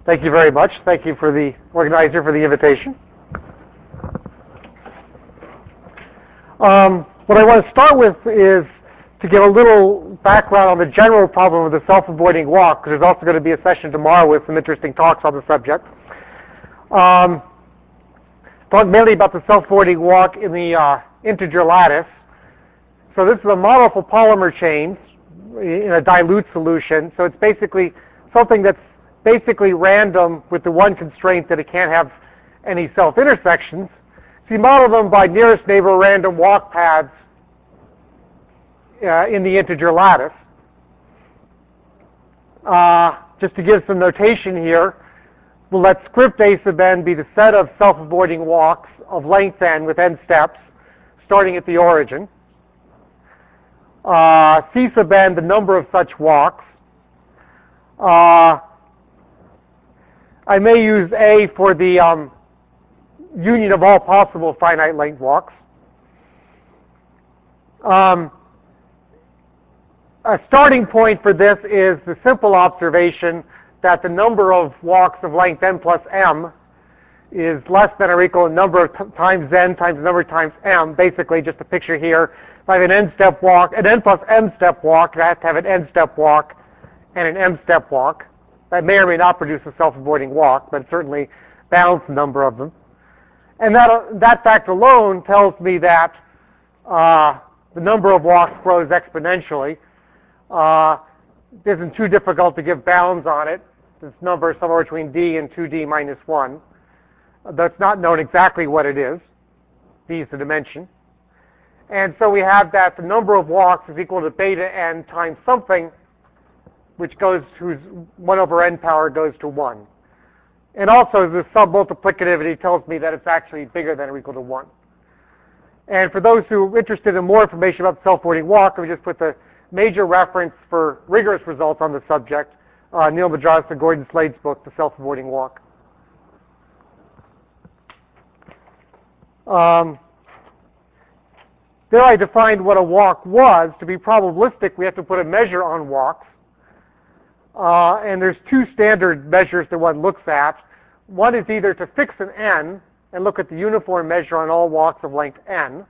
Thank you very much. Thank you for the organizer for the invitation. What I want to start with is to give a little background on the general problem of the self-avoiding walk, because there's also going to be a session tomorrow with some interesting talks on the subject. Talk mainly about the self-avoiding walk in the integer lattice. So this is a model for polymer chains in a dilute solution. So it's basically something that's basically random with the one constraint that it can't have any self-intersections. So you model them by nearest neighbor random walk paths in the integer lattice. Just to give some notation here, we'll let script A sub n be the set of self-avoiding walks of length n with n steps, starting at the origin. C sub n, the number of such walks. I may use A for the union of all possible finite length walks. A starting point for this is the simple observation that the number of walks of length n plus m is less than or equal to number of times n times the number times m. Basically, just a picture here. If I have an n-step walk, an n plus m step walk, I have to have an n-step walk and an m-step walk. That may or may not produce a self-avoiding walk, but certainly balance the number of them. And that fact alone tells me that the number of walks grows exponentially. It isn't too difficult to give bounds on it. This number is somewhere between d and 2d minus 1. Though it's not known exactly what it is. D is the dimension. And so we have that the number of walks is equal to beta n times something, which goes whose 1 over n power goes to 1. And also the submultiplicativity tells me that it's actually bigger than or equal to 1. And for those who are interested in more information about the self-avoiding walk, we just put the major reference for rigorous results on the subject, Neil Madras and Gordon Slade's book, The Self-Avoiding Walk. There I defined what a walk was. To be probabilistic, we have to put a measure on walks. And there's two standard measures that one looks at. One is either to fix an n and look at the uniform measure on all walks of length n.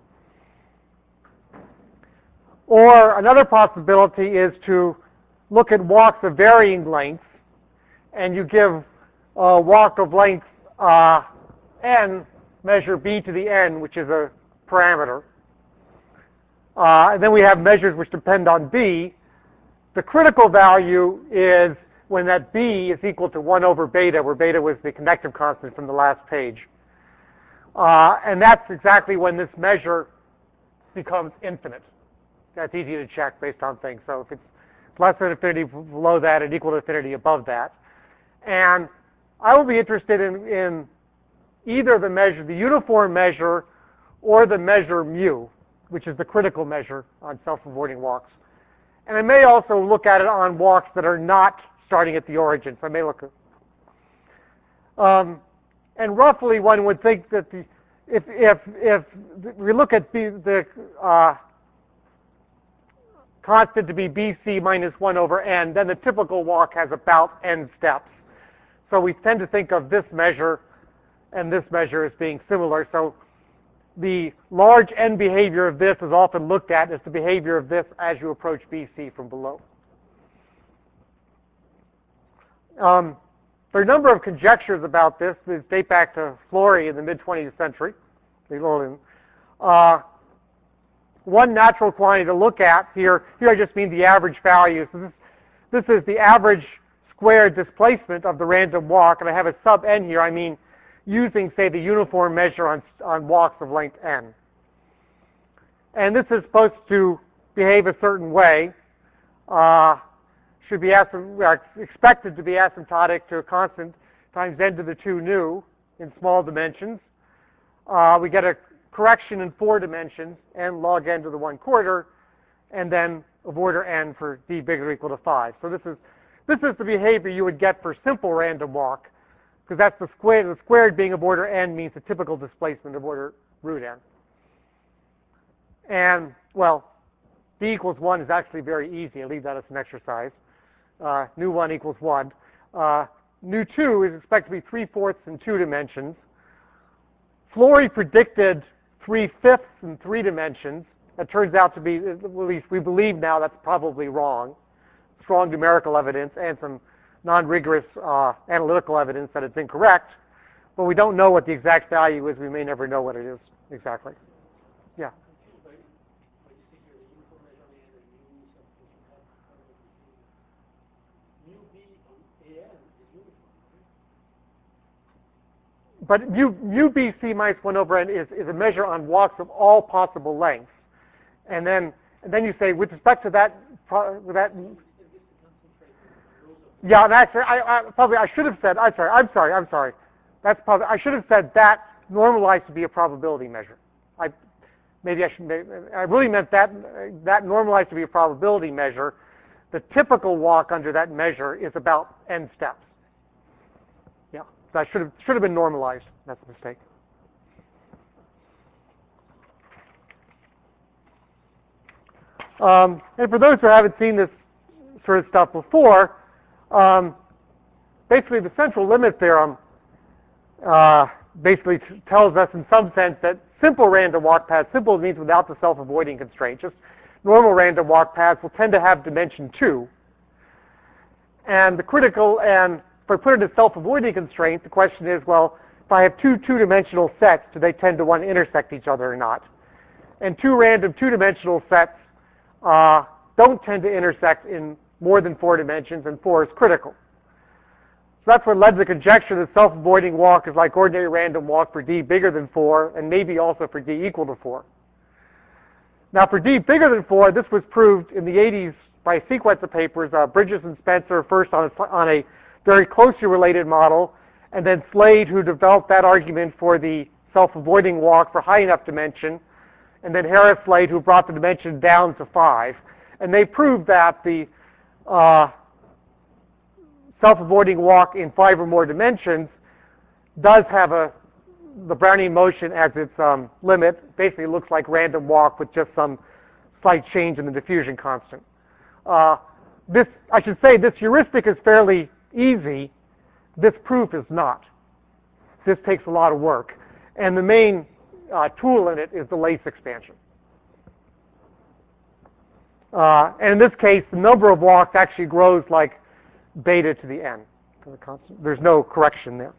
Or another possibility is to look at walks of varying lengths, and you give a walk of length n measure b to the n, which is a parameter. And then we have measures which depend on b. The critical value is when that b is equal to 1 over beta, where beta was the connective constant from the last page. And that's exactly when this measure becomes infinite. That's easy to check based on things. So if it's less than infinity below that and equal to infinity above that. And I will be interested in either the measure, the uniform measure, or the measure mu, which is the critical measure on self-avoiding walks. And I may also look at it on walks that are not starting at the origin. So I may look at, and roughly one would think that if we look at the constant to be bc minus 1 over n, then the typical walk has about n steps. So we tend to think of this measure and this measure as being similar. So the large n behavior of this is often looked at as the behavior of this as you approach BC from below. There are a number of conjectures about this that date back to Flory in the mid-20th century. One natural quantity to look at here I just mean the average value. So this is the average squared displacement of the random walk, and I have a sub n here. I mean using, say, the uniform measure on walks of length n. And this is supposed to behave a certain way. Should be expected to be asymptotic to a constant times n to the 2 nu in small dimensions. We get a correction in 4 dimensions, n log n to the 1/4, and then of order n for d bigger or equal to 5. So this is the behavior you would get for simple random walk, because that's the squared. The squared being of order n means the typical displacement of order root n. And, well, d equals 1 is actually very easy. I leave that as an exercise. Nu 1 equals 1. nu2 is expected to be 3/4 in 2 dimensions. Flory predicted 3/5 in 3 dimensions. That turns out to be, at least we believe now, that's probably wrong. Strong numerical evidence and some non-rigorous analytical evidence that it's incorrect. But we don't know what the exact value is. We may never know what it is exactly. Yeah. But mu bc minus 1 over n is a measure on walks of all possible lengths. And then you say, with respect to that, yeah, and actually, I should have said, I'm sorry. That's probably, I should have said that normalized to be a probability measure. I really meant that normalized to be a probability measure. The typical walk under that measure is about n steps. Yeah, that should have been normalized. That's a mistake. And for those who haven't seen this sort of stuff before, basically the central limit theorem basically tells us in some sense that simple random walk paths, simple means without the self-avoiding constraint, just normal random walk paths will tend to have dimension 2. And the critical, and if I put it as self-avoiding constraint, the question is, well, if I have two two-dimensional sets, do they tend to want to intersect each other or not? And two random two-dimensional sets don't tend to intersect in more than 4 dimensions, and 4 is critical. So that's what led to the conjecture that self-avoiding walk is like ordinary random walk for d bigger than 4, and maybe also for d equal to 4. Now for d bigger than 4, this was proved in the 80s by a sequence of papers, Bridges and Spencer first on a very closely related model, and then Slade, who developed that argument for the self-avoiding walk for high enough dimension, and then Harris Slade, who brought the dimension down to 5. And they proved that the self-avoiding walk in 5 or more dimensions does have the Brownian motion as its limit. Basically, it looks like random walk with just some slight change in the diffusion constant. I should say this heuristic is fairly easy. This proof is not. This takes a lot of work. And the main tool in it is the Lace expansion. And in this case, the number of walks actually grows like beta to the n. There's no correction there.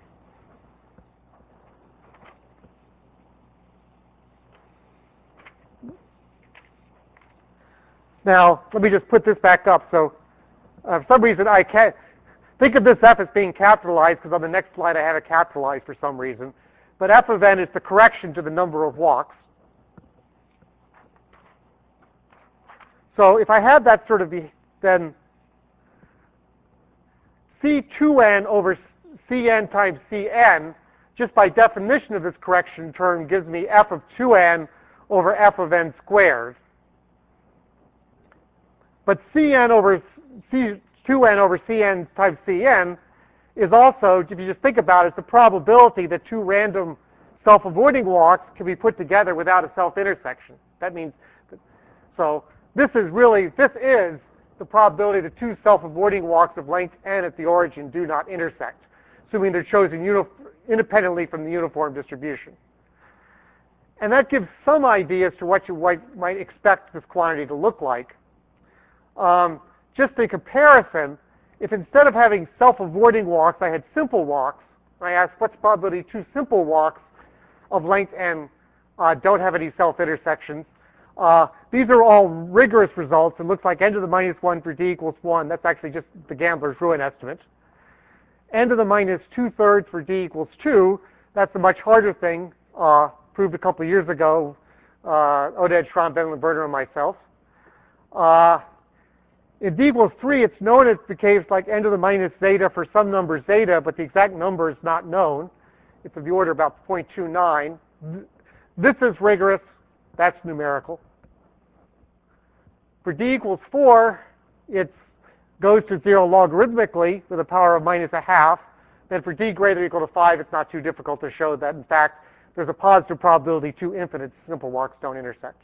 Now, let me just put this back up. So, for some reason, I can't think of this f as being capitalized, because on the next slide I have it capitalized for some reason. But f of n is the correction to the number of walks. So if I had that sort of, then C2n over Cn times Cn, just by definition of this correction term, gives me f of 2n over f of n squared. But Cn over C2n over Cn times Cn is also, if you just think about it, the probability that two random self-avoiding walks can be put together without a self-intersection. That means, so this is the probability that two self-avoiding walks of length n at the origin do not intersect, assuming they're chosen independently from the uniform distribution. And that gives some idea as to what you might expect this quantity to look like. Just in comparison, if instead of having self-avoiding walks, I had simple walks, and I asked what's the probability two simple walks of length n don't have any self-intersections, these are all rigorous results. It looks like n to the minus 1 for d equals 1. That's actually just the gambler's ruin estimate. N to the minus 2/3 for d equals 2. That's a much harder thing, proved a couple of years ago, Oded, Schramm, Ben Lamberter, and myself. In d equals 3, it's known it behaves like n to the minus zeta for some number zeta, but the exact number is not known. It's of the order about 0.29. This is rigorous. That's numerical. For d equals 4, it goes to 0 logarithmically with a power of minus 1/2. Then for d greater than or equal to 5, it's not too difficult to show that, in fact, there's a positive probability two infinite simple walks don't intersect.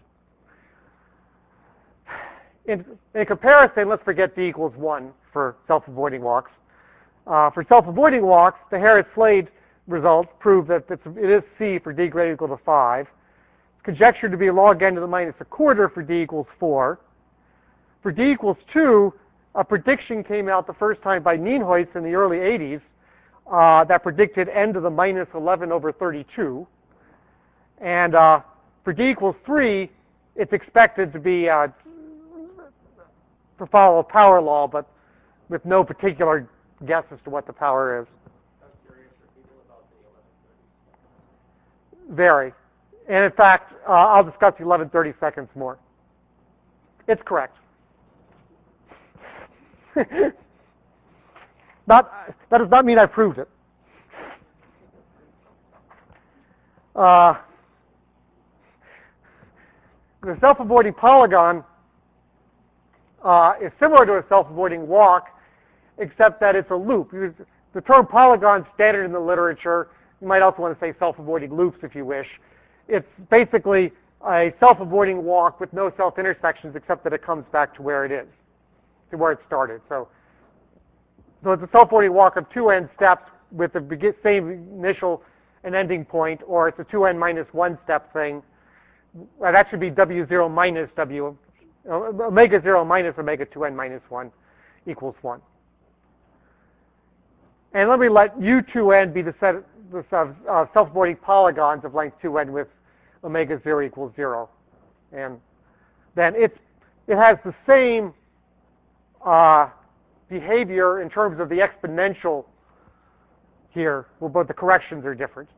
In comparison, let's forget d equals 1 for self-avoiding walks. For self-avoiding walks, the Harris-Slade results prove that it is C for d greater than or equal to 5. It's conjectured to be log n to the minus a quarter for d equals 4. For d equals 2, a prediction came out the first time by Nienhuis in the early 80s that predicted n to the minus 11 over 32. And for d equals 3, it's expected to be to follow a power law, but with no particular guess as to what the power is. I'm curious, repeat about the 11:30. Very. And in fact, I'll discuss the 11:30 seconds more. It's correct. That does not mean I proved it. The self-avoiding polygon is similar to a self-avoiding walk, except that it's a loop. The term polygon is standard in the literature. You might also want to say self-avoiding loops if you wish. It's basically a self-avoiding walk with no self-intersections, except that it comes back to where it is, to where it started. So it's a self-avoiding walk of two end steps with the same initial and ending point, or it's a 2n minus 1 step thing. Well, that should be W0 minus W, omega 0 minus omega 2n minus 1 equals 1. And let me let U2n be the set of self-avoiding polygons of length 2n with omega 0 equals 0. And then it has the same behavior in terms of the exponential here, but the corrections are different.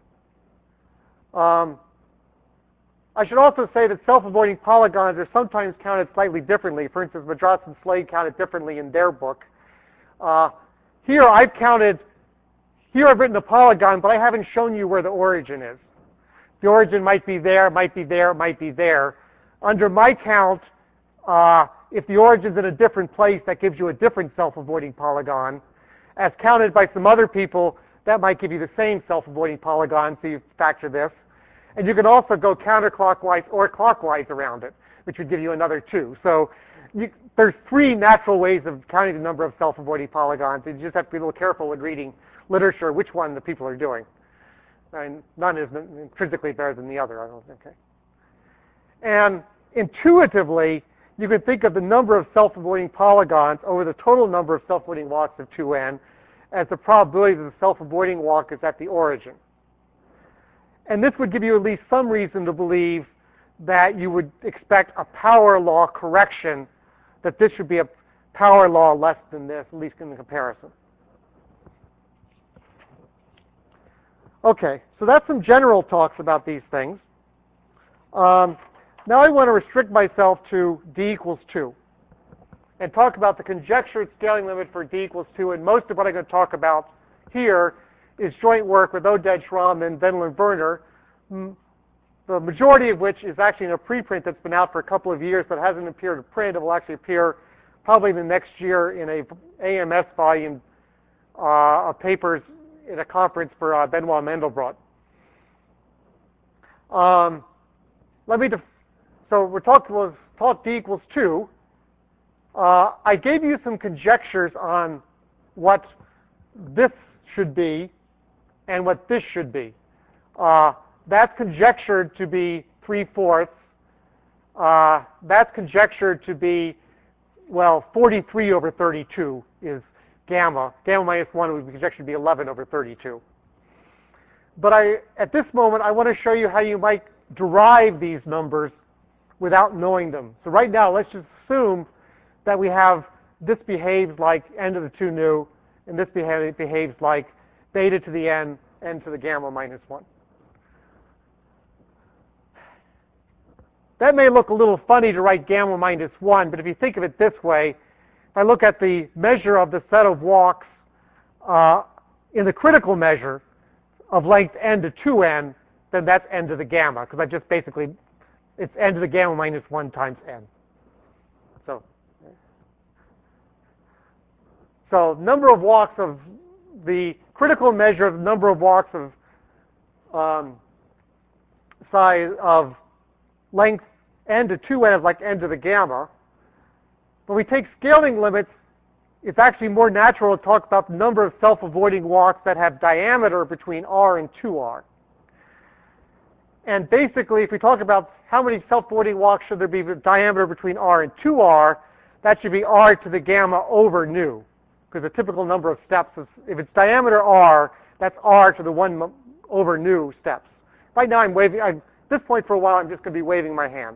I should also say that self-avoiding polygons are sometimes counted slightly differently. For instance, Madras and Slade counted differently in their book. Here I've written a polygon, but I haven't shown you where the origin is. The origin might be there, might be there, might be there. Under my count, if the origin's in a different place, that gives you a different self-avoiding polygon. As counted by some other people, that might give you the same self-avoiding polygon, so you factor this. And you can also go counterclockwise or clockwise around it, which would give you another 2. So there's 3 natural ways of counting the number of self-avoiding polygons. You just have to be a little careful when reading literature which one the people are doing. And none is intrinsically better than the other, I don't think. Okay. And intuitively, you can think of the number of self-avoiding polygons over the total number of self-avoiding walks of 2n as the probability that the self-avoiding walk is at the origin. And this would give you at least some reason to believe that you would expect a power law correction, that this should be a power law less than this, at least in the comparison. Okay, so that's some general talks about these things. Now I want to restrict myself to d equals 2 and talk about the conjectured scaling limit for d equals 2, and most of what I'm going to talk about here is joint work with Oded, Schramm, and Wendel and Werner, the majority of which is actually in a preprint that's been out for a couple of years but hasn't appeared in print. It will actually appear probably the next year in a AMS volume of papers in a conference for Benoit Mandelbrot. So we're talk d equals 2. I gave you some conjectures on what this should be and what this should be. That's conjectured to be 3/4. That's conjectured to be, well, 43 over 32 is gamma. Gamma minus 1 would be conjectured to be 11 over 32. But at this moment, I want to show you how you might derive these numbers without knowing them. So right now, let's just assume that we have this behaves like n to the 2 nu, and this behaves like beta to the n to the gamma minus 1. That may look a little funny to write gamma minus 1, but if you think of it this way, if I look at the measure of the set of walks in the critical measure of length n to 2n, then that's n to the gamma, because I just basically, it's n to the gamma minus 1 times n. So number of walks of the critical measure of the number of walks of size of length n to 2n is like n to the gamma. But we take scaling limits it's actually more natural to talk about the number of self-avoiding walks that have diameter between r and 2r. And basically, if we talk about how many self-avoiding walks should there be with diameter between r and 2r, that should be r to the gamma over nu, because the typical number of steps is, if it's diameter r, that's r to the 1 over nu steps. Right now I'm waving, at this point for a while I'm just going to be waving my hand.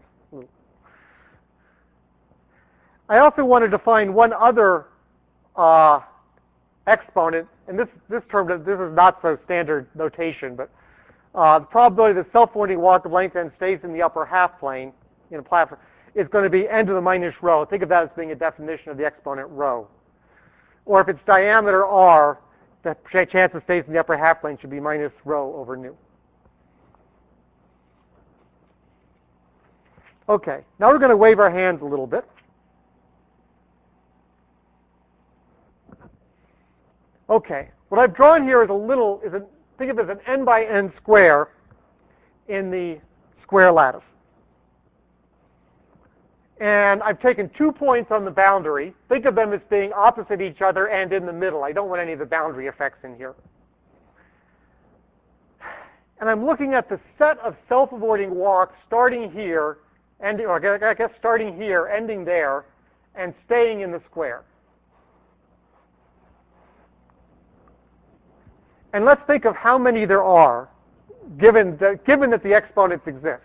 I also want to define one other exponent, and this term, this is not so standard notation, but the probability that self-avoiding walk of length n stays in the upper half plane in a platform is going to be n to the minus rho. Think of that as being a definition of the exponent rho. Or if it's diameter r, the chance it stays in the upper half plane should be minus rho over nu. Okay, now we're going to wave our hands a little bit. Okay, what I've drawn here is think of it as an n by n square in the square lattice. And I've taken 2 points on the boundary. Think of them as being opposite each other and in the middle. I don't want any of the boundary effects in here. And I'm looking at the set of self-avoiding walks starting here, starting here, ending there, and staying in the square. And let's think of how many there are, given that the exponents exist.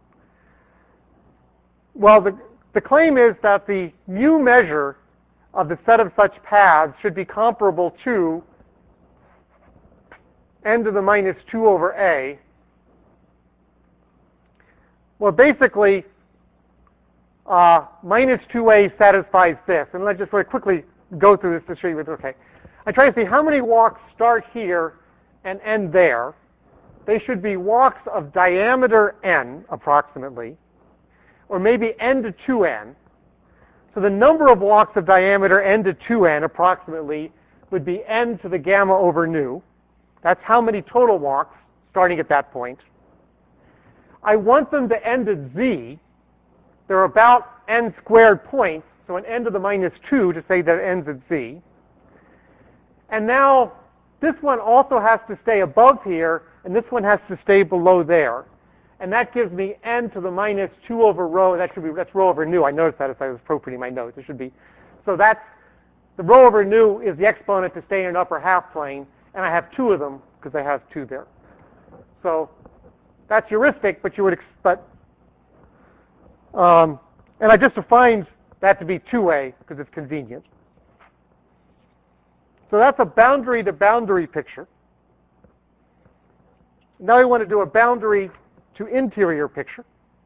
Well, the claim is that the mu measure of the set of such paths should be comparable to n to the minus 2 over a. Well, basically, minus 2a satisfies this. And let's just very quickly go through this to show you. Okay, I try to see how many walks start here and end there. They should be walks of diameter n, approximately, or maybe n to 2n. So the number of walks of diameter n to 2n, approximately, would be n to the gamma over nu. That's how many total walks, starting at that point. I want them to end at z. They're about n squared points, so an n to the minus 2 to say that it ends at z. And now, this one also has to stay above here, and this one has to stay below there. And that gives me n to the minus 2 over rho. That's rho over nu. I noticed that as I was appropriating my notes. It should be. So that's, the rho over nu is the exponent to stay in an upper half plane, and I have 2 of them because I have 2 there. So that's heuristic, but you would expect, and I just defined that to be 2a because it's convenient. So that's a boundary to boundary picture. Now we want to do a boundary to interior picture.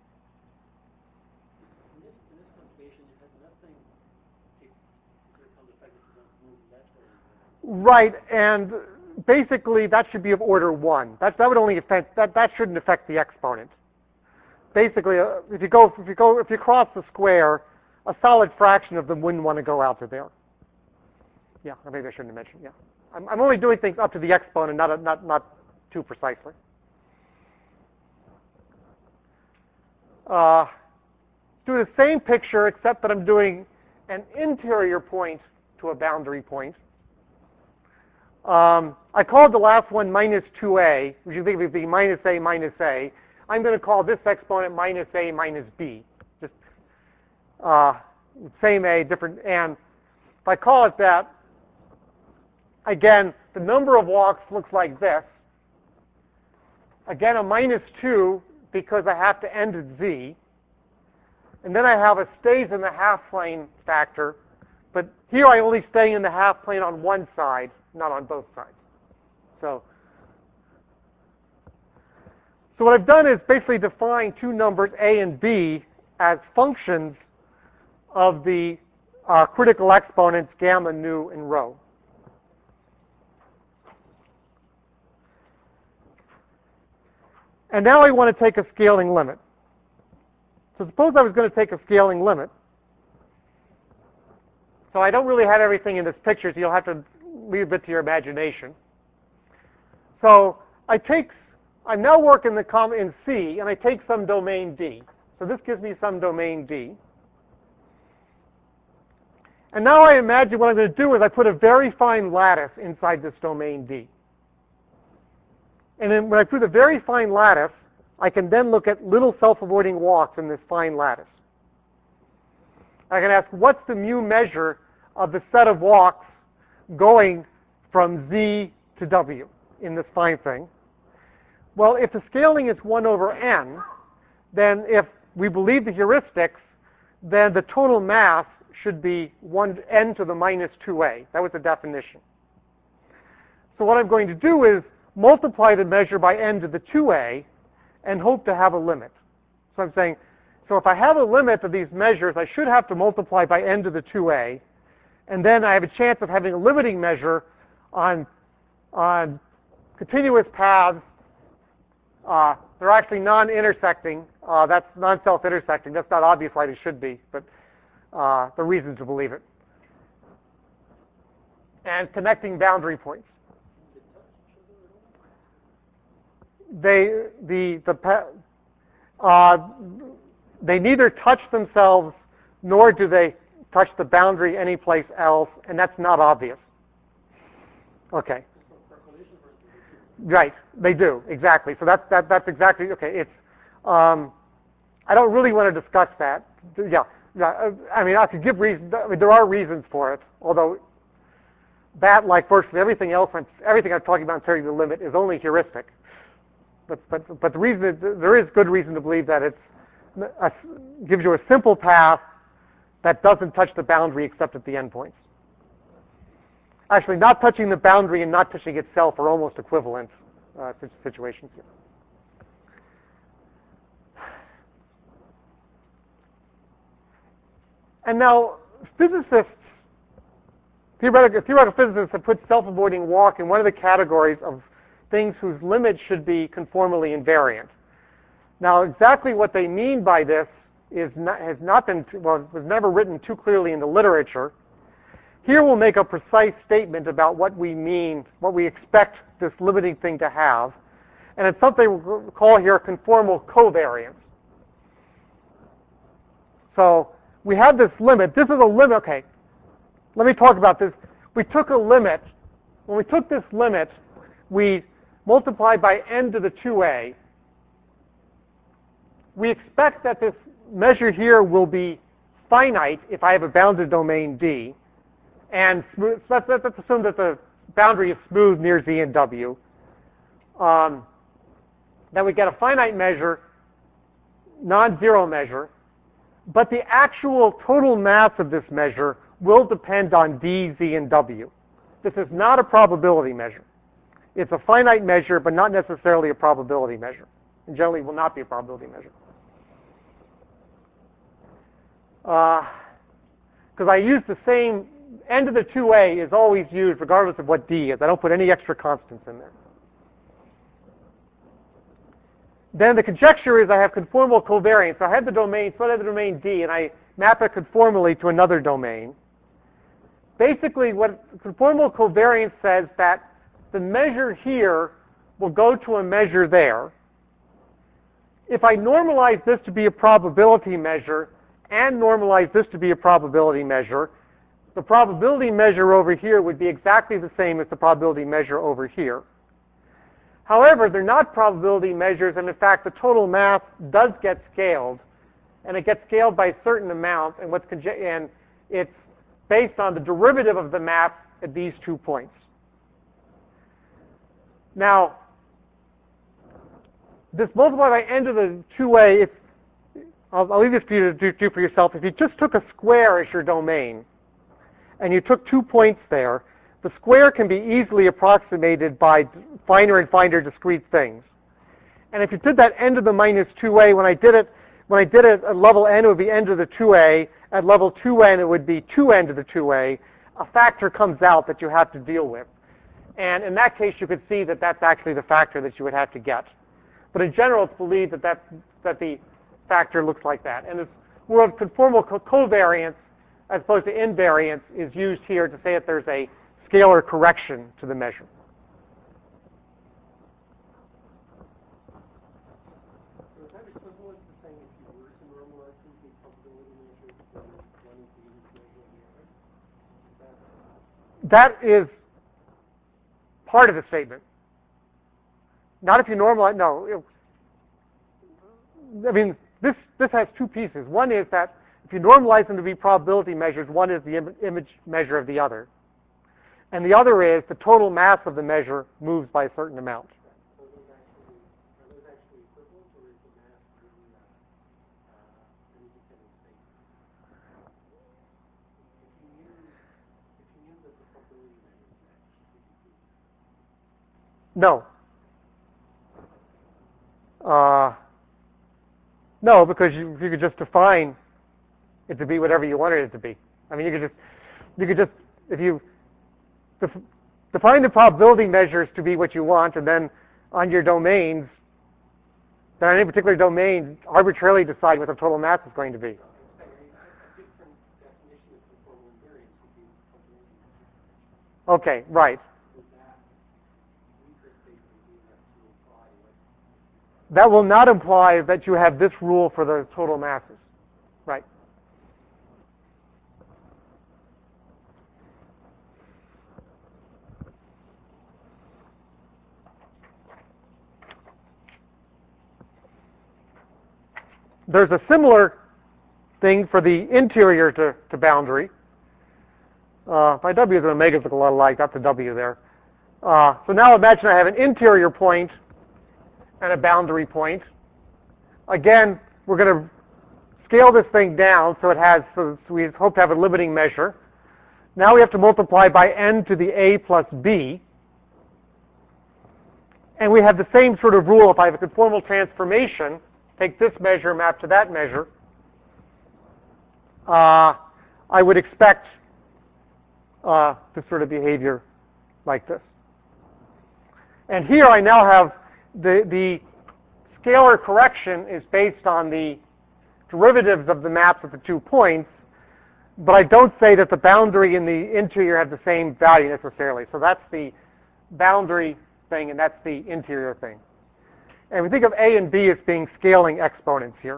In this notation, it has nothing to become the fact that you don't move laterally. Right, and basically that should be of order 1. That would only affect that shouldn't affect the exponent. Basically, if you cross the square, a solid fraction of them wouldn't want to go out to there. Yeah, or maybe I shouldn't have mentioned. Yeah, I'm only doing things up to the exponent, not too precisely. Do the same picture, except that I'm doing an interior point to a boundary point. I called the last one minus 2a, which you think would be minus a minus a. I'm going to call this exponent minus a minus b. Just same a, different, and if I call it that, again, the number of walks looks like this. Again, a minus 2 because I have to end at z. And then I have a stays in the half plane factor. But here I only stay in the half plane on one side, not on both sides. So what I've done is basically define 2 numbers, a and b, as functions of the critical exponents gamma, nu, and rho. And now I want to take a scaling limit. So suppose I was going to take a scaling limit. So I don't really have everything in this picture, so you'll have to leave a bit to your imagination. So I now work in C, and I take some domain D. So this gives me some domain D. And now I imagine what I'm going to do is I put a very fine lattice inside this domain D. And then when I put a very fine lattice, I can then look at little self-avoiding walks in this fine lattice. I can ask, what's the mu measure of the set of walks going from Z to W in this fine thing? Well, if the scaling is 1 over n, then if we believe the heuristics, then the total mass should be n to the minus 2a. That was the definition. So what I'm going to do is multiply the measure by n to the 2a and hope to have a limit. So I'm saying, so if I have a limit of these measures, I should have to multiply by n to the 2a, and then I have a chance of having a limiting measure on continuous paths. They're actually non-intersecting. That's non-self-intersecting. That's not obvious why they should be, but there are reasons to believe it. And connecting boundary points. They neither touch themselves nor do they touch the boundary anyplace else, and that's not obvious. Okay. Right, they do, exactly. So that's exactly, okay, it's, I don't really want to discuss that. Yeah, I mean, I could give reasons, I mean, there are reasons for it, although that, like virtually everything else, everything I'm talking about in terms of the limit is only heuristic. But the reason is, there is good reason to believe that it gives you a simple path that doesn't touch the boundary except at the endpoints. Actually, not touching the boundary and not touching itself are almost equivalent situations here. And now, physicists, theoretical physicists have put self-avoiding walk in one of the categories of things whose limits should be conformally invariant. Now, exactly what they mean by this has not been, well, was never written too clearly in the literature. Here we'll make a precise statement about what we mean, what we expect this limiting thing to have. And it's something we'll call here conformal covariance. So we have this limit. This is a limit. Okay, let me talk about this. We took a limit. When we took this limit, we multiplied by n to the 2a. We expect that this measure here will be finite if I have a bounded domain D. And smooth, so let's assume that the boundary is smooth near Z and W. Then we get a finite measure, non-zero measure, but the actual total mass of this measure will depend on D, Z, and W. This is not a probability measure. It's a finite measure, but not necessarily a probability measure. And generally will not be a probability measure. Because I use the same, n to the 2a is always used regardless of what D is. I don't put any extra constants in there. Then the conjecture is I have conformal covariance. So I have the domain, so I have the domain D, and I map it conformally to another domain. Basically, what conformal covariance says that the measure here will go to a measure there. If I normalize this to be a probability measure and normalize this to be a probability measure, the probability measure over here would be exactly the same as the probability measure over here. However, they're not probability measures, and in fact, the total mass does get scaled, and it gets scaled by a certain amount, and it's based on the derivative of the map at these 2 points. Now, this multiplied by n to the 2a, I'll leave this for you to do for yourself. If you just took a square as your domain, and you took 2 points there, the square can be easily approximated by finer and finer discrete things. And if you did that n to the minus 2a, when I did it at level n, it would be n to the 2a. At level 2n, it would be 2n to the 2a. A factor comes out that you have to deal with. And in that case, you could see that that's actually the factor that you would have to get. But in general, it's believed that the factor looks like that. And this word conformal covariance, as opposed to invariance, is used here to say that there's a scalar correction to the measure. So is that equivalent to saying if you were to normalize the probability measure, then one is the unit measure of the other? that is part of the statement. Not if you normalize, no. I mean, this has two pieces. One is that if you normalize them to be probability measures, one is the image measure of the other. And the other is the total mass of the measure moves by a certain amount. Are those actually equivalent, or is the mass really an independent statement? If you knew that the probability measures match, would you prove that? No. No, because you could just define it to be whatever you wanted it to be. I mean, you could just, if you define the probability measures to be what you want, and then on your domains, then on any particular domain, arbitrarily decide what the total mass is going to be. A different definition of conformal invariance would be probability measure. Okay, right. Would that weaker statement be enough to imply what? That will not imply that you have this rule for the total masses. Right. There's a similar thing for the interior to boundary. My W's and omegas look a lot alike. That's a W there. So now imagine I have an interior point and a boundary point. Again, we're going to scale this thing down so we hope to have a limiting measure. Now we have to multiply by n to the a plus b. And we have the same sort of rule. If I have a conformal transformation, take this measure, map to that measure, I would expect this sort of behavior like this. And here I now have the scalar correction is based on the derivatives of the maps of the 2 points, but I don't say that the boundary and the interior have the same value necessarily. So that's the boundary thing, and that's the interior thing. And we think of A and B as being scaling exponents here.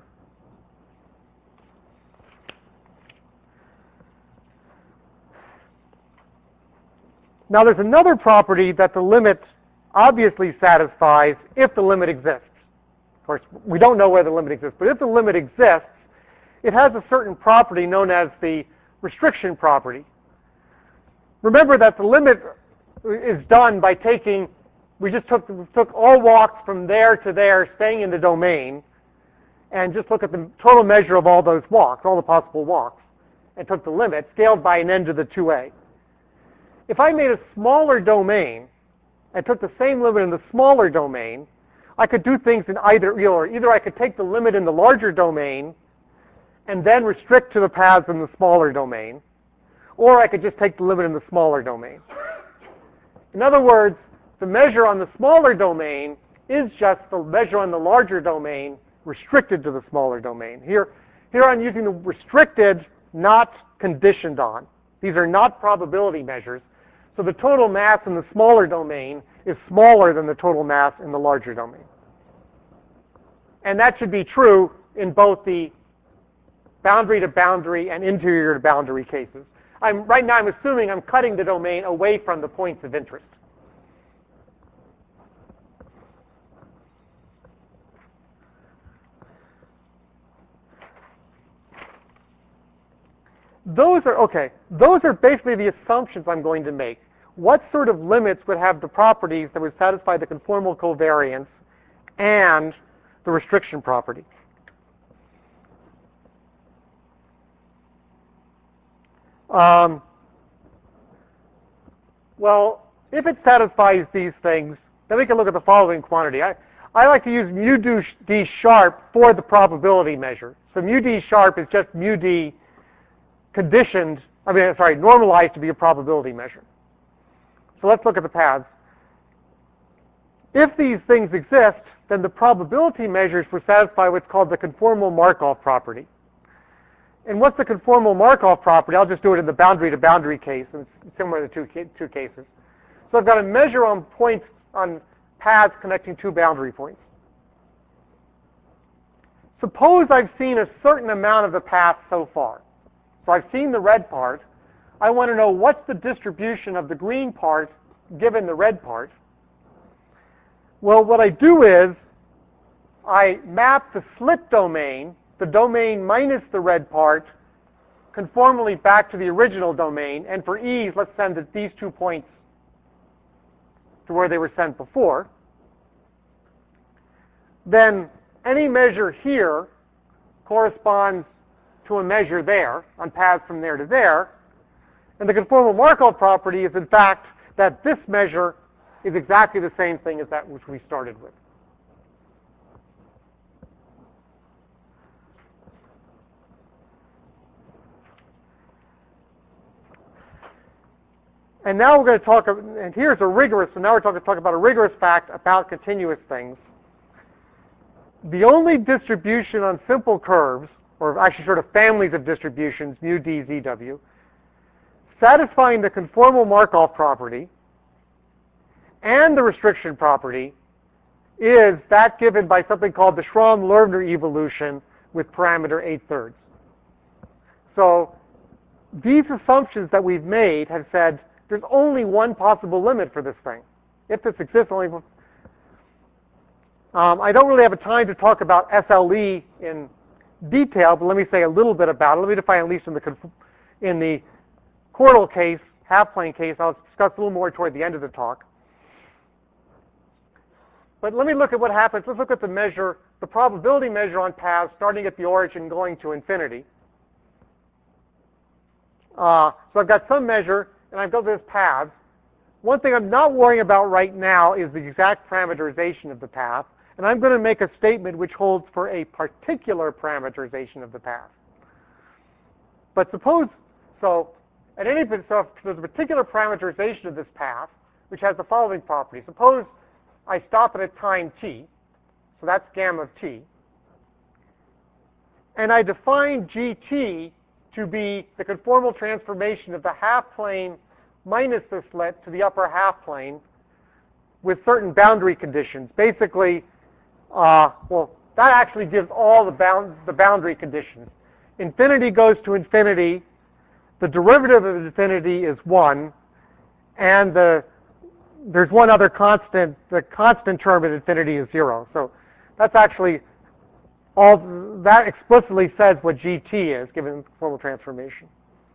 Now there's another property that the limit obviously satisfies if the limit exists. Of course, we don't know where the limit exists, but if the limit exists, it has a certain property known as the restriction property. Remember that the limit is done by we just took all walks from there to there, staying in the domain, and just look at the total measure of all those walks, all the possible walks, and took the limit, scaled by an n to the 2a. If I made a smaller domain and took the same limit in the smaller domain, I could do things in either or. Either I could take the limit in the larger domain and then restrict to the paths in the smaller domain, or I could just take the limit in the smaller domain. In other words, the measure on the smaller domain is just the measure on the larger domain restricted to the smaller domain. Here I'm using the restricted, not conditioned on. These are not probability measures. So the total mass in the smaller domain is smaller than the total mass in the larger domain. And that should be true in both the boundary to boundary and interior to boundary cases. Right now I'm assuming I'm cutting the domain away from the points of interest. Those are basically the assumptions I'm going to make. What sort of limits would have the properties that would satisfy the conformal covariance and the restriction property? Well, if it satisfies these things, then we can look at the following quantity. I like to use mu d sharp for the probability measure. So mu d sharp is just mu d normalized to be a probability measure. So let's look at the paths. If these things exist, then the probability measures will satisfy what's called the conformal Markov property. And what's the conformal Markov property? I'll just do it in the boundary to boundary case, and it's similar to the two cases. So I've got a measure on points on paths connecting 2 boundary points. Suppose I've seen a certain amount of the path so far. So I've seen the red part. I want to know what's the distribution of the green part given the red part. Well, what I do is I map the slit domain, the domain minus the red part, conformally back to the original domain. And for ease, let's send these 2 points to where they were sent before. Then any measure here corresponds to a measure there on paths from there to there. And the conformal Markov property is, in fact, that this measure is exactly the same thing as that which we started with. And now we're going to talk, and here's a rigorous, so now we're going to talk about a rigorous fact about continuous things. The only distribution on simple curves, or actually sort of families of distributions, mu, d, z, w, satisfying the conformal Markov property and the restriction property is that given by something called the Schramm-Loebner evolution with parameter 8/3. So these assumptions that we've made have said there's only one possible limit for this thing. If this exists, only one. I don't really have a time to talk about SLE in detail, but let me say a little bit about it. Let me define, at least in the chordal case, half-plane case. I'll discuss a little more toward the end of the talk. But let me look at what happens. Let's look at the measure, the probability measure on paths starting at the origin going to infinity. So I've got some measure, and I've got this path. One thing I'm not worrying about right now is the exact parameterization of the path. And I'm going to make a statement which holds for a particular parameterization of the path. But suppose, so at any point, so if there's a particular parameterization of this path, which has the following property. Suppose I stop at a time t, so that's gamma of t, and I define gt to be the conformal transformation of the half-plane minus the slit to the upper half-plane with certain boundary conditions. Basically, well, that actually gives all the boundary conditions. Infinity goes to infinity, the derivative of infinity is 1, and there's one other constant, the constant term at infinity is 0. So that's actually all, that explicitly says what GT is, given the conformal transformation.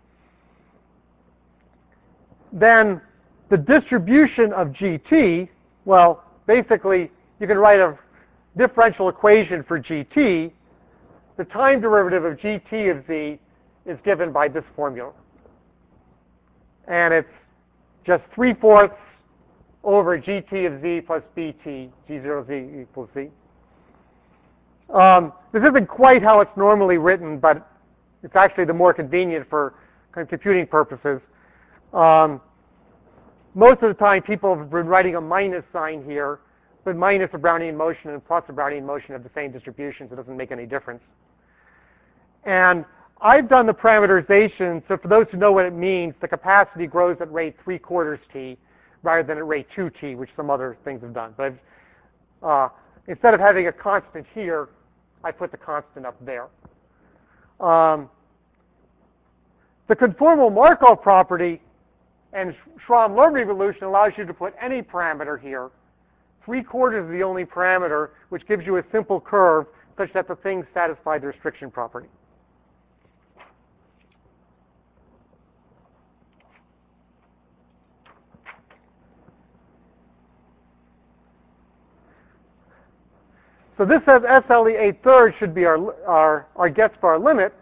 Then the distribution of GT, well, basically you can write a differential equation for GT. The time derivative of GT of z is given by this formula. And it's just 3/4 over GT of z plus BT, G0z equals z. This isn't quite how it's normally written, but it's actually the more convenient for computing purposes. Most of the time, people have been writing a minus sign here, but minus a Brownian motion and plus a Brownian motion have the same distribution, so it doesn't make any difference. And I've done the parameterization, so for those who know what it means, the capacity grows at rate 3/4 t rather than at rate 2t, which some other things have done. But instead of having a constant here, I put the constant up there. The conformal Markov property and Schramm-Loebner evolution allows you to put any parameter here. 3/4 is the only parameter, which gives you a simple curve such that the things satisfy the restriction property. So this says SLE 8/3 should be our guess for our limit.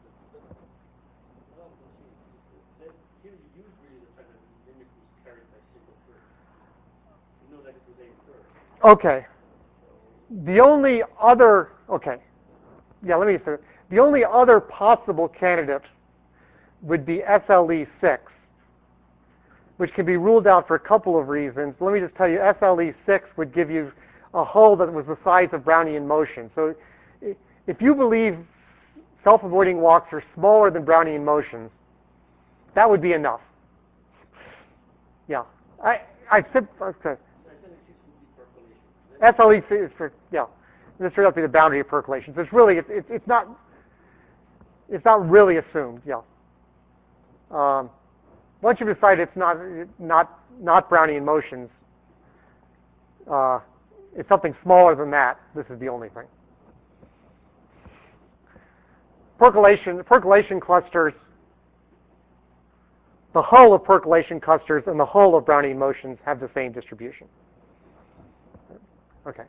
Here you use really the fact that the limit was carried by single curve. You know that it was 8/3. Okay. The only other, okay. Yeah, let me say, the only other possible candidate would be SLE 6, which can be ruled out for a couple of reasons. Let me just tell you, SLE 6 would give you a hull that was the size of Brownian motion. So if you believe self-avoiding walks are smaller than Brownian motions, that would be enough. Yeah. I said, okay. SLE is for, yeah. This turned out to be the boundary of percolation. So it's really, it's not really assumed, yeah. once you decide it's not Brownian motions, it's something smaller than that, this is the only thing. Percolation clusters, the hull of percolation clusters and the hull of Brownian motions have the same distribution. Okay.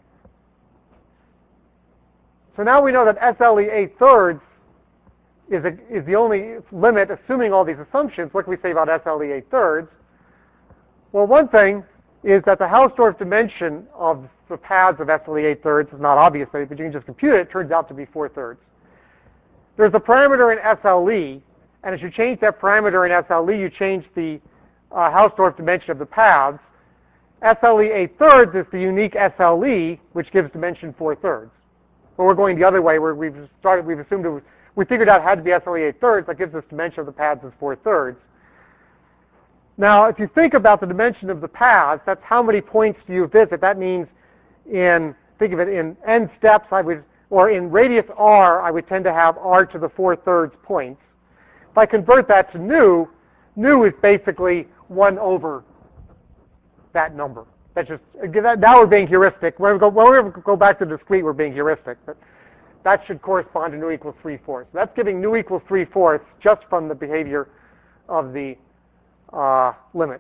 So now we know that SLE 8/3 is the only limit, assuming all these assumptions. What can we say about SLE 8/3? Well, one thing is that the Hausdorff dimension of the paths of SLE 8/3 is not obvious, but you can just compute it. It turns out to be 4/3. There's a parameter in SLE, and as you change that parameter in SLE, you change the Hausdorff dimension of the paths. SLE 8/3 is the unique SLE, which gives dimension 4/3. But we're going the other way, where we figured out how to be SLE 8/3, that gives us dimension of the paths as 4/3. Now, if you think about the dimension of the paths, that's how many points do you visit. That means think of it in n steps, or in radius r, I would tend to have r to the 4/3 points. If I convert that to nu is basically 1 over that number. That's just, now we're being heuristic. When we go back to discrete, we're being heuristic. But that should correspond to nu equals 3/4. That's giving nu equals 3/4 just from the behavior of the limit.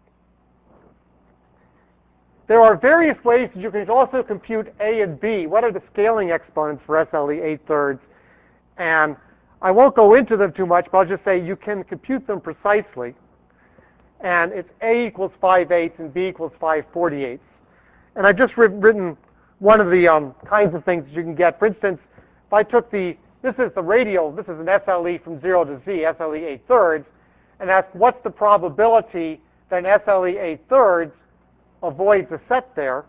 There are various ways that you can also compute A and B. What are the scaling exponents for SLE 8/3? And I won't go into them too much, but I'll just say you can compute them precisely. And it's A equals 5/8 and B equals 5/48. And I've just written one of the kinds of things that you can get. For instance, if I took this is the radial, this is an SLE from 0 to Z, SLE 8/3, and asked what's the probability that an SLE 8/3 avoids a set there,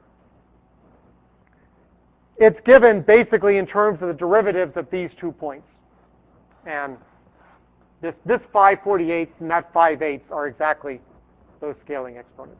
it's given basically in terms of the derivatives of these 2 points. And this 5/48 and that 5/8 are exactly those scaling exponents.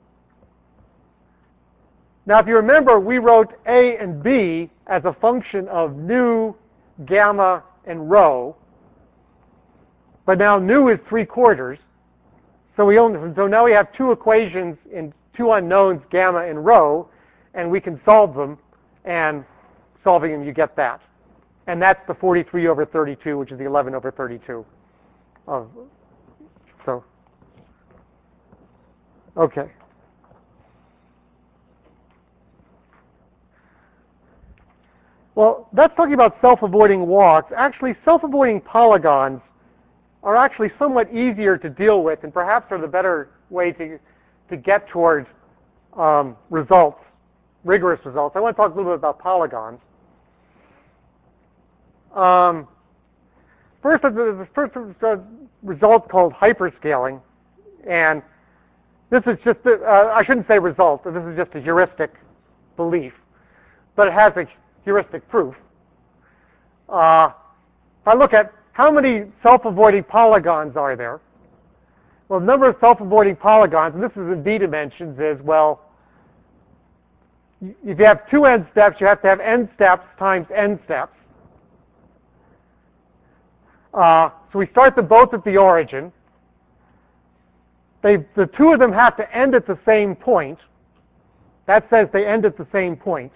Now, if you remember, we wrote A and B as a function of nu, gamma, and rho. But now nu is 3/4. So now we have two equations in two unknowns, gamma and rho, and we can solve them. And solving them, you get that. And that's the 43 over 32, which is the 11 over 32. Okay. Well, that's talking about self-avoiding walks. Actually, self-avoiding polygons are actually somewhat easier to deal with, and perhaps are the better way to get towards results, rigorous results. I want to talk a little bit about polygons. First, the result called hyperscaling, and this is just, I shouldn't say result, this is just a heuristic belief, but it has a heuristic proof. If I look at how many self-avoiding polygons are there, well, the number of self-avoiding polygons, and this is in B dimensions, is, well, if you have 2 n steps, you have to have n steps times n steps. So we start them both at the origin. The two of them have to end at the same point. That says they end at the same point.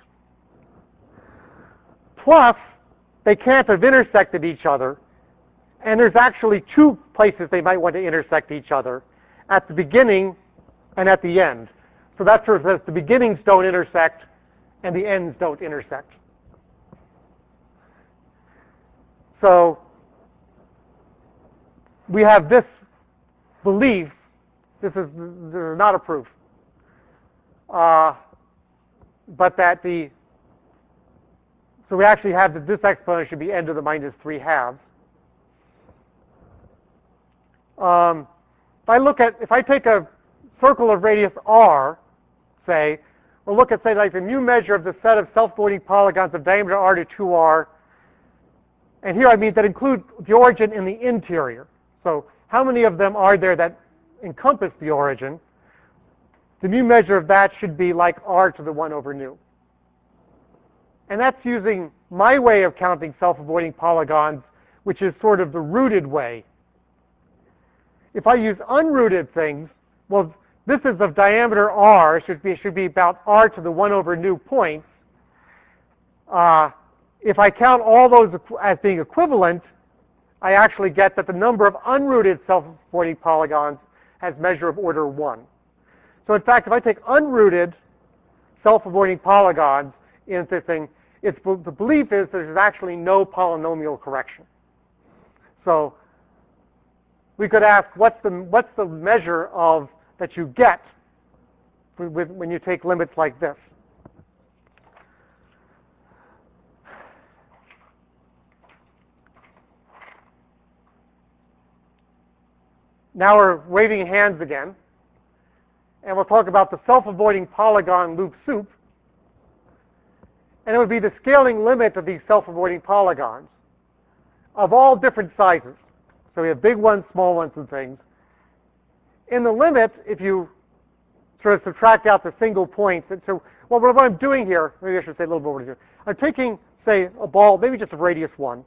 Plus, they can't have intersected each other. And there's actually 2 places they might want to intersect each other, at the beginning and at the end. So that sort of says the beginnings don't intersect and the ends don't intersect. So we have this belief. This is not a proof. But that so we actually have that this exponent should be n to the minus 3/2. If I take a circle of radius r, say, we'll look at, say, like the mu measure of the set of self-voiding polygons of diameter r to 2r. And here I mean that include the origin in the interior. So how many of them are there that encompass the origin? The mu measure of that should be like r to the 1 over nu. And that's using my way of counting self-avoiding polygons, which is sort of the rooted way. if I use unrooted things, well, this is of diameter r. It should be about r to the 1 over nu points. If I count all those as being equivalent, I actually get that the number of unrooted self-avoiding polygons has measure of order 1. So in fact, if I take unrooted self-avoiding polygons in this thing, the belief is there's actually no polynomial correction. So we could ask, what's the measure of that you get when you take limits like this? Now we're waving hands again, and we'll talk about the self-avoiding polygon loop soup. And it would be the scaling limit of these self-avoiding polygons of all different sizes. So we have big ones, small ones, and things. In the limit, if you sort of subtract out the single points, and so what I'm doing here, maybe I should say a little bit more here. I'm taking, say, a ball, maybe just of radius 1,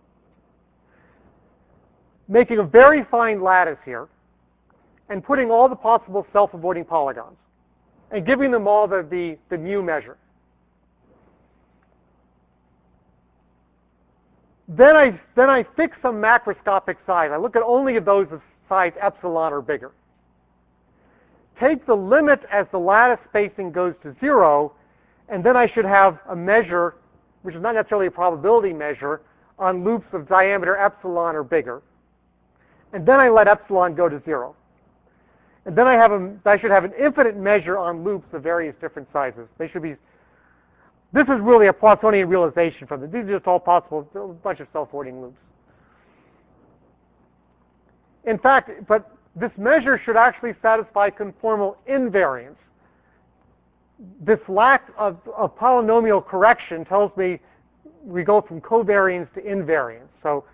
making a very fine lattice here, and putting all the possible self-avoiding polygons, and giving them all the mu measure. Then I fix some macroscopic size. I look at only of those of size epsilon or bigger. Take the limit as the lattice spacing goes to 0, and then I should have a measure, which is not necessarily a probability measure, on loops of diameter epsilon or bigger. And then I let epsilon go to 0. And then I should have an infinite measure on loops of various different sizes. They should be. This is really a Poissonian realization from them. These are just all possible, a bunch of self-avoiding loops. In fact, but this measure should actually satisfy conformal invariance. This lack of polynomial correction tells me we go from covariance to invariance. So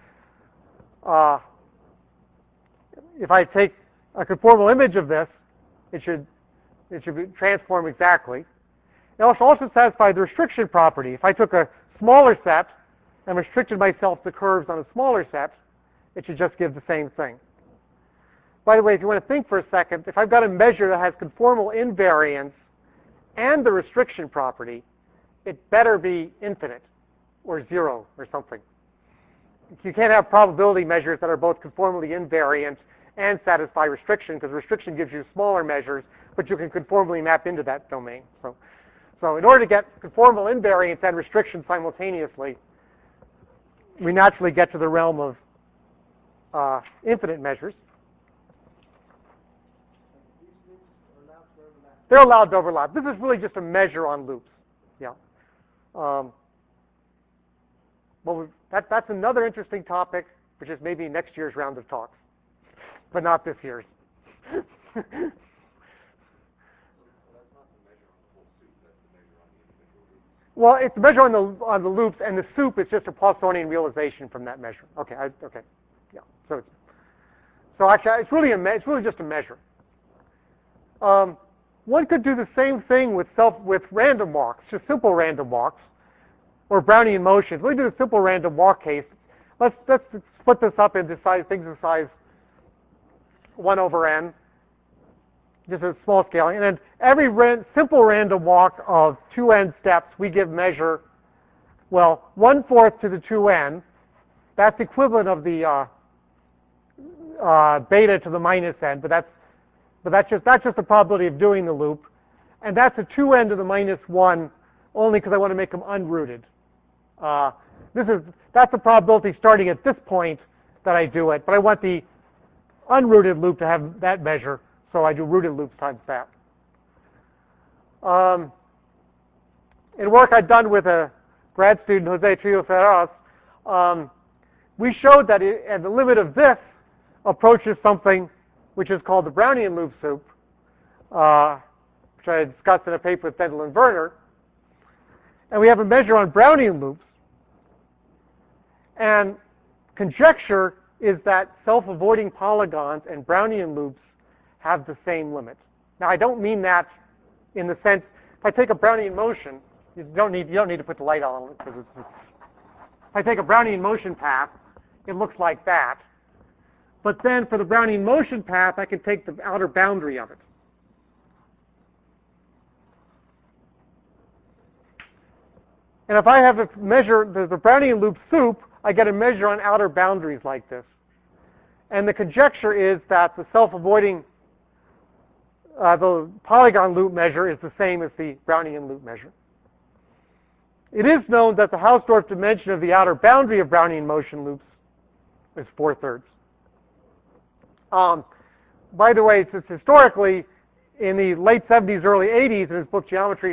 if I take a conformal image of this, it should transform exactly. It also satisfies the restriction property. If I took a smaller set and restricted myself to curves on a smaller set, it should just give the same thing. By the way, if you want to think for a second, if I've got a measure that has conformal invariance and the restriction property, it better be infinite or 0 or something. You can't have probability measures that are both conformally invariant and satisfy restriction, because restriction gives you smaller measures, but you can conformally map into that domain. So in order to get conformal invariance and restriction simultaneously, we naturally get to the realm of infinite measures. They're allowed to overlap. This is really just a measure on loops. Yeah. Well, that's another interesting topic, which is maybe next year's round of talks, but not this year's. Well, it's a measure on the loops, and the soup is just a Poissonian realization from that measure. Okay, okay, yeah. So actually, it's really just a measure. One could do the same thing with random walks, just simple random walks, or Brownian motions. Let me do the simple random walk case. Let's split this up into things of size 1 over n. Just a small scaling, and then every simple random walk of 2n steps, we give measure, well, 1/4 to the 2n. That's equivalent of the beta to the minus n, but that's just the probability of doing the loop, and that's a 2n to the minus 1 only because I want to make them unrooted. That's the probability starting at this point that I do it, but I want the unrooted loop to have that measure. So I do rooted loops times that. In work I'd done with a grad student, Jose Trillo Ferraz, we showed that at the limit of this approaches something which is called the Brownian loop soup, which I discussed in a paper with Bendel and Werner. And we have a measure on Brownian loops. And conjecture is that self-avoiding polygons and Brownian loops have the same limit. Now, I don't mean that in the sense, if I take a Brownian motion, you don't need to put the light on it, because if I take a Brownian motion path, it looks like that. But then for the Brownian motion path, I can take the outer boundary of it. And if I have a measure, the Brownian loop soup, I get a measure on outer boundaries like this. And the conjecture is that the self-avoiding, the polygon loop measure is the same as the Brownian loop measure. It is known that the Hausdorff dimension of the outer boundary of Brownian motion loops is 4/3. By the way, it's historically, in the late 70s, early 80s, in his book Geometry,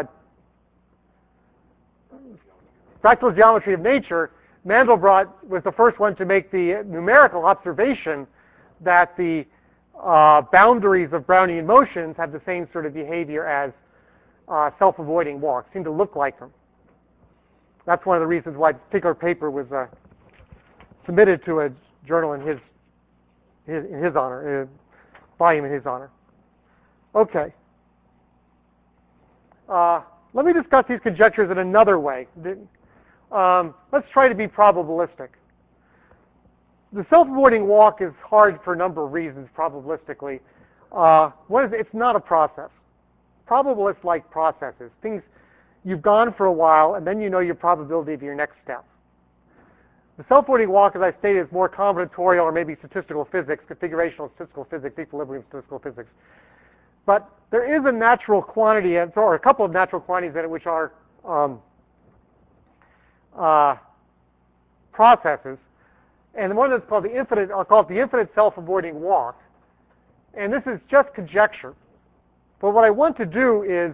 Practical Geometry of Nature, Mandelbrot was the first one to make the numerical observation that the boundaries of Brownian motions have the same sort of behavior as self-avoiding walks, seem to look like them. That's one of the reasons why this particular paper was submitted to a journal in his honor, a volume in his honor. Okay. Let me discuss these conjectures in another way. Let's try to be probabilistic. The self-avoiding walk is hard for a number of reasons, probabilistically. One is it's not a process. Probabilists like processes. Things you've gone for a while, and then you know your probability of your next step. The self-avoiding walk, as I stated, is more combinatorial or maybe statistical physics, configurational statistical physics, equilibrium statistical physics. But there is a natural quantity, or a couple of natural quantities in it, which are processes. And the one that's called the infinite, I'll call it the infinite self-avoiding walk. And this is just conjecture. But what I want to do is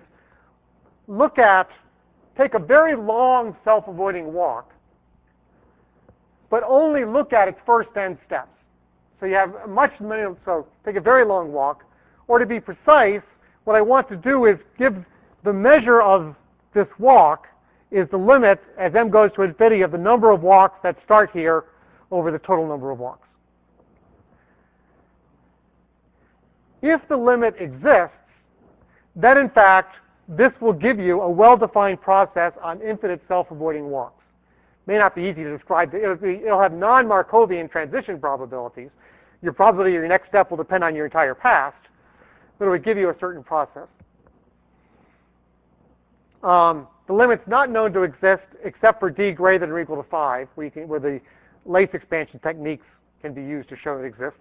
take a very long self-avoiding walk, but only look at its first n steps. So you have so take a very long walk, or to be precise, what I want to do is give the measure of this walk is the limit as m goes to infinity of the number of walks that start here over the total number of walks. If the limit exists, then in fact, this will give you a well-defined process on infinite self-avoiding walks. May not be easy to describe. It'll have non-Markovian transition probabilities. Your probability of your next step will depend on your entire past, but it would give you a certain process. The limit's not known to exist except for d greater than or equal to 5, where the Lace expansion techniques can be used to show it exists.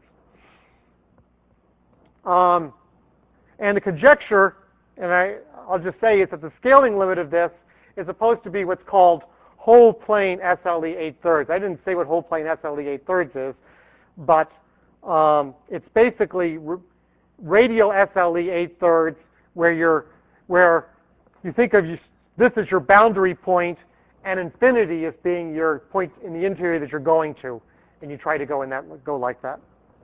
And the conjecture, and I'll just say, is that the scaling limit of this is supposed to be what's called whole plane SLE 8/3. I didn't say what whole plane SLE 8/3 is, but it's basically radial SLE 8/3, where you think of this as your boundary point, and infinity as being your point in the interior that you're going to, and you try to go like that.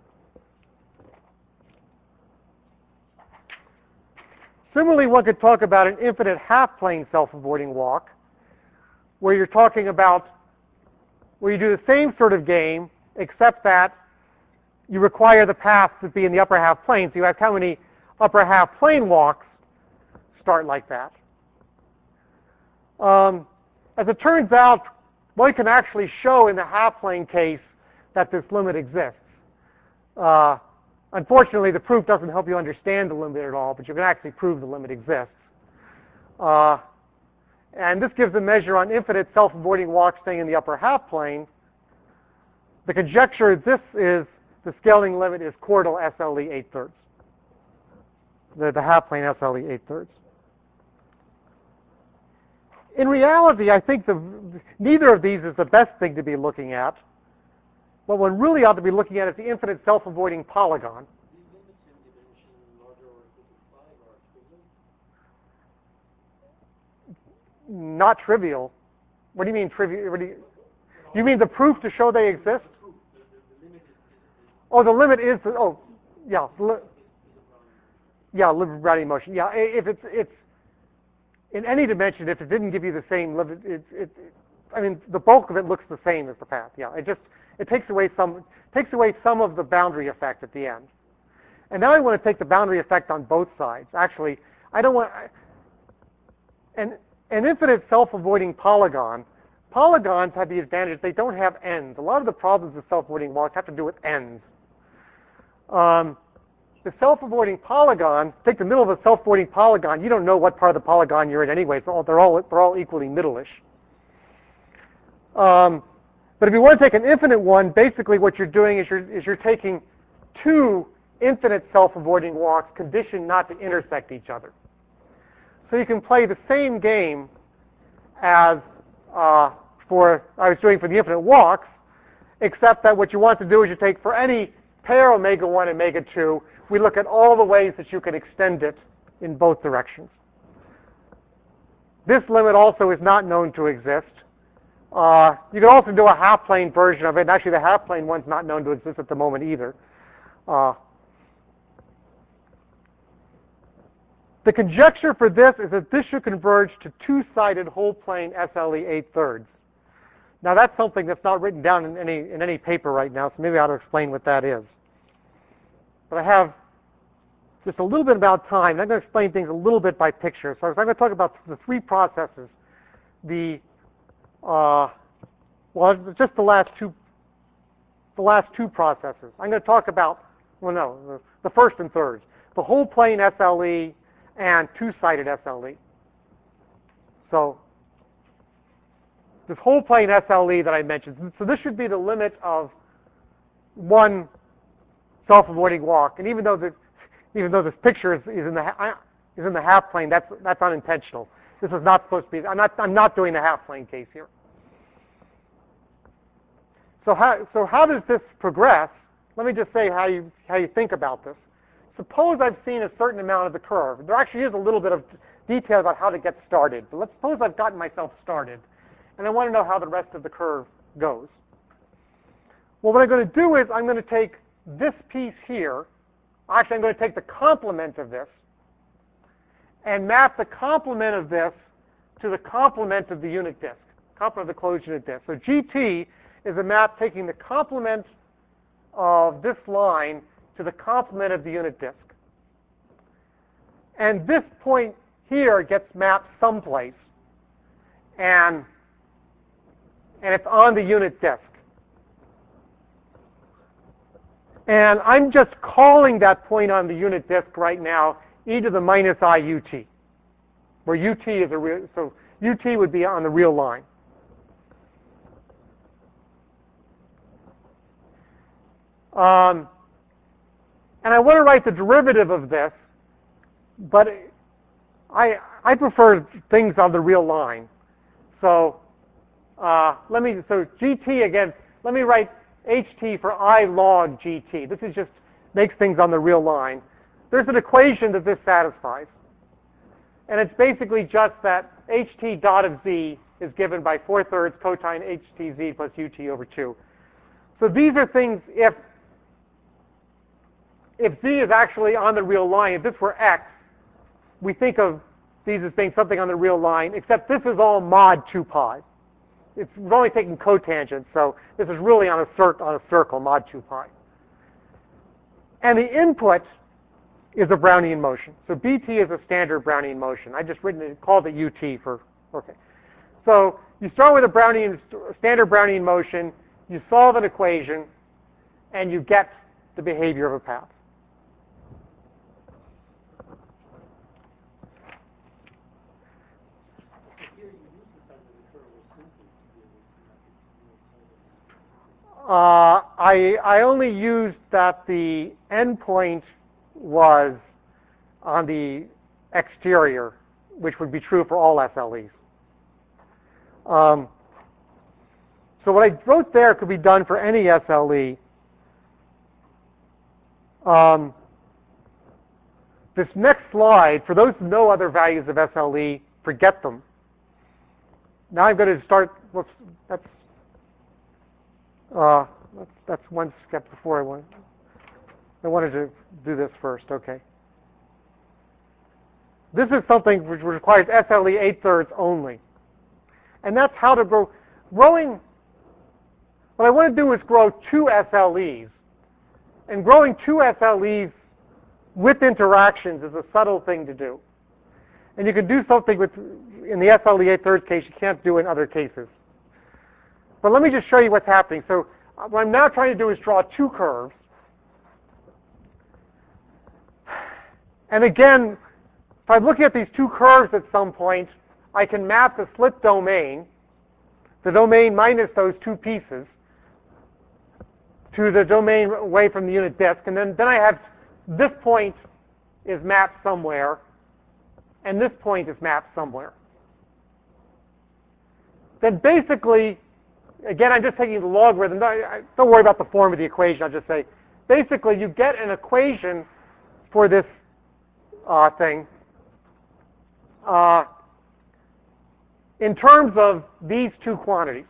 Similarly, one could talk about an infinite half-plane self-avoiding walk, where you're talking about where you do the same sort of game, except that you require the path to be in the upper half plane. So you have how many upper half plane walks start like that. As it turns out, one can actually show in the half-plane case that this limit exists. Unfortunately, the proof doesn't help you understand the limit at all, but you can actually prove the limit exists. And this gives a measure on infinite self-avoiding walks staying in the upper half plane. The conjecture this is the scaling limit is chordal SLE 8/3. The half plane SLE 8/3. In reality, I think neither of these is the best thing to be looking at. What one really ought to be looking at is the infinite self-avoiding polygon. These limits in dimension larger or equal to 5 are trivial? Not trivial. What do you mean trivial? You mean the proof to show they exist? The limit is Oh, the limit is, yeah. Yeah, Brownian motion. Yeah, if it's in any dimension, if it didn't give you the same limit, I mean, the bulk of it looks the same as the path. Yeah, it takes away some of the boundary effect at the end. And now I want to take the boundary effect on both sides. Actually, I don't want an infinite self-avoiding polygon. Polygons have the advantage they don't have ends. A lot of the problems with self-avoiding walks have to do with ends. The self-avoiding polygon, take the middle of a self-avoiding polygon, you don't know what part of the polygon you're in anyway, so they're all equally middle-ish. But if you want to take an infinite one, basically what you're doing is you're taking two infinite self-avoiding walks conditioned not to intersect each other. So you can play the same game as I was doing for the infinite walks, except that what you want to do is you take for any pair omega 1 and omega 2, we look at all the ways that you can extend it in both directions. This limit also is not known to exist. You can also do a half-plane version of it, and actually the half-plane one's not known to exist at the moment either. The conjecture for this is that this should converge to two-sided whole-plane SLE 8/3. Now that's something that's not written down in any paper right now, so maybe I ought to explain what that is. But I have just a little bit about time, and I'm going to explain things a little bit by picture. So I'm going to talk about the three processes. Just the last two processes. I'm going to talk about, the first and third. The whole plane SLE and two-sided SLE. So this whole plane SLE that I mentioned, so this should be the limit of one self-avoiding walk. And even though this picture is in the half plane, that's unintentional. This is not supposed to be. I'm not doing the half plane case here. So how does this progress? Let me just say how you think about this. Suppose I've seen a certain amount of the curve. There actually is a little bit of detail about how to get started. But let's suppose I've gotten myself started, and I want to know how the rest of the curve goes. Well, what I'm going to do is I'm going to take this piece here. Actually, I'm going to take the complement of this and map the complement of this to the complement of the unit disk, complement of the closed unit disk. So GT is a map taking the complement of this line to the complement of the unit disk. And this point here gets mapped someplace, and it's on the unit disk. And I'm just calling that point on the unit disk right now e to the minus I ut, where ut is a real, so ut would be on the real line. And I want to write the derivative of this, but I prefer things on the real line. So GT again, let me write HT for I log GT. This is just makes things on the real line. There's an equation that this satisfies. And it's basically just that HT dot of Z is given by 4/3 cosine HTZ plus UT over 2. So these are things, if Z is actually on the real line, if this were X, we think of these as being something on the real line, except this is all mod 2 pi. We're only taking cotangents, so this is really on a circle, mod 2 pi. And the input is a Brownian motion. So BT is a standard Brownian motion. I just called it UT for, okay. So you start with a standard Brownian motion, you solve an equation, and you get the behavior of a path. I only used that the endpoint was on the exterior, which would be true for all SLEs. So what I wrote there could be done for any SLE. This next slide, for those who know other values of SLE, forget them. Now I'm going to start. That's one step before I wanted to do this first. Okay. This is something which requires SLE 8/3 only, and that's how to grow. Growing. What I want to do is grow two SLEs, and growing two SLEs with interactions is a subtle thing to do, and you can do something in the SLE 8/3 case you can't do in other cases. But let me just show you what's happening. So what I'm now trying to do is draw two curves. And again, if I'm looking at these two curves at some point, I can map the slit domain, the domain minus those two pieces, to the domain away from the unit disk. And then I have this point is mapped somewhere, and this point is mapped somewhere. Then basically, again, I'm just taking the logarithm. Don't worry about the form of the equation. I'll just say, basically, you get an equation for this thing in terms of these two quantities.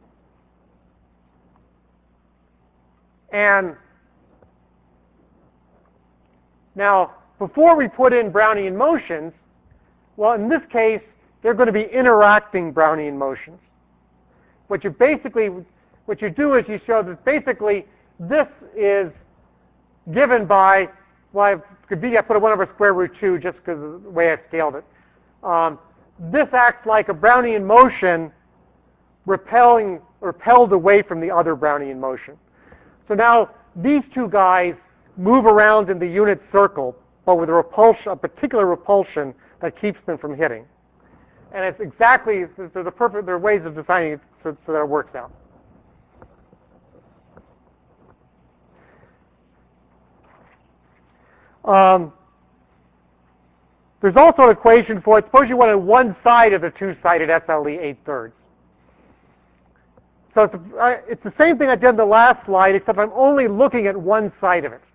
And now, before we put in Brownian motions, well, in this case, they're going to be interacting Brownian motions. What you do is you show that basically this is given by, well, I put a 1 over square root 2 just because of the way I scaled it. This acts like a Brownian motion repelled away from the other Brownian motion. So now these two guys move around in the unit circle, but with a particular repulsion that keeps them from hitting. And it's exactly, there are ways of designing it so that it works out. There's also an equation for it. Suppose you wanted one side of the two-sided SLE 8/3. So it's the same thing I did in the last slide, except I'm only looking at one side of it.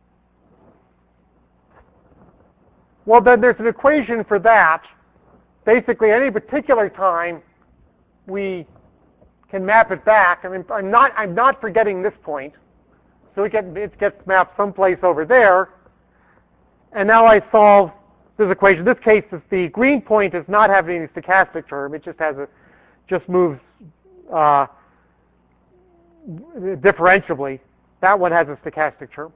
Well, then there's an equation for that. Basically, at any particular time, we can map it back. I mean, I'm not forgetting this point, so it gets mapped someplace over there. And now I solve this equation. In this case, the green point does not have any stochastic term. It just moves differentiably. That one has a stochastic term.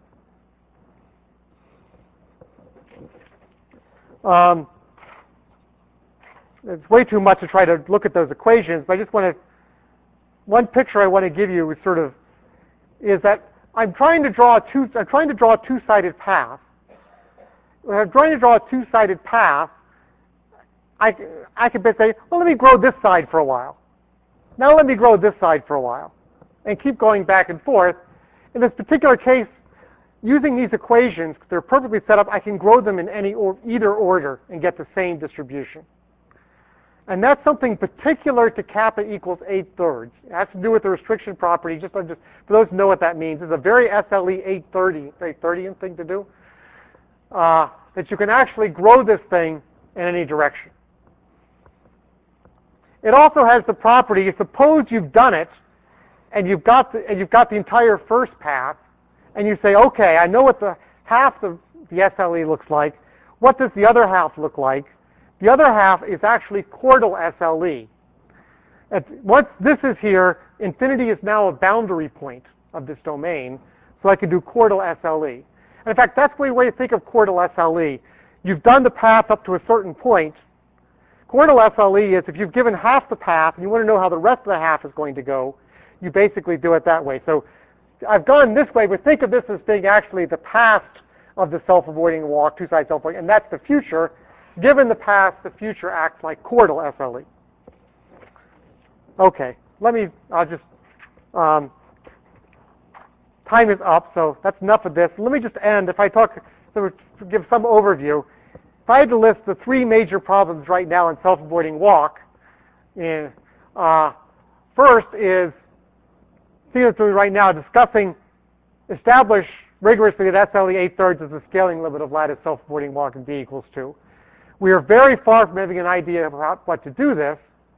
It's way too much to try to look at those equations, but I just want to, one picture I want to give you is that I'm trying to draw a two-sided path. When I'm trying to draw a two-sided path, I could say, well, let me grow this side for a while. Now let me grow this side for a while, and keep going back and forth. In this particular case, using these equations, they're perfectly set up. I can grow them in either order and get the same distribution. And that's something particular to kappa equals 8/3. It has to do with the restriction property. Just for those who know what that means, it's a very SLE 830ian thing to do. That you can actually grow this thing in any direction. It also has the property. Suppose you've done it, and you've got the entire first path, and you say, okay, I know what the half of the SLE looks like. What does the other half look like? The other half is actually chordal SLE. Once this is here, infinity is now a boundary point of this domain, so I can do chordal SLE. And in fact, that's the way to think of chordal SLE. You've done the path up to a certain point. Chordal SLE is if you've given half the path and you want to know how the rest of the half is going to go, you basically do it that way. So I've gone this way, but think of this as being actually the past of the self-avoiding walk, two-side self-avoiding, and that's the future. Given the past, the future acts like chordal SLE. Okay, time is up, so that's enough of this. Let me just end. If I give some overview, if I had to list the three major problems right now in self-avoiding walk, first is, right now, establish rigorously that SLE 8/3 is the scaling limit of lattice self-avoiding walk in D equals 2. We are very far from having an idea about what to do this.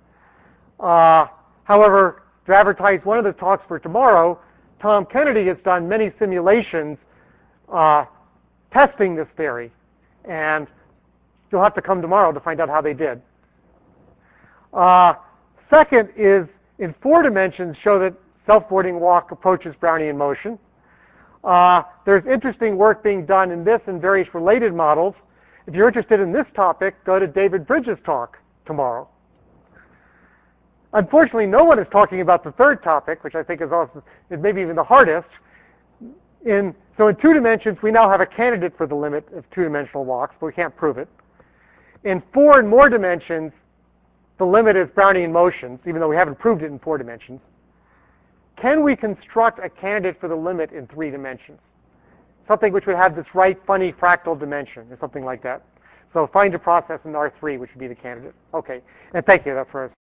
However, to advertise one of the talks for tomorrow, Tom Kennedy has done many simulations testing this theory, and you'll have to come tomorrow to find out how they did. Second is, in 4 dimensions, show that self-avoiding walk approaches Brownian motion. There's interesting work being done in this and various related models. If you're interested in this topic, go to David Bridges' talk tomorrow. Unfortunately, no one is talking about the third topic, which I think is maybe even the hardest. In So in 2 dimensions, we now have a candidate for the limit of 2-dimensional walks, but we can't prove it. In 4 and more dimensions, the limit is Brownian motions, even though we haven't proved it in 4 dimensions. Can we construct a candidate for the limit in 3 dimensions? Something which would have this right funny fractal dimension, or something like that. So find a process in R3, which would be the candidate. Okay, and thank you for